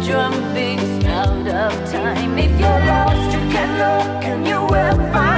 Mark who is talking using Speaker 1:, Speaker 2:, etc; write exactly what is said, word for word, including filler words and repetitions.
Speaker 1: drum beats out of time. If you're lost, you can look and you will find.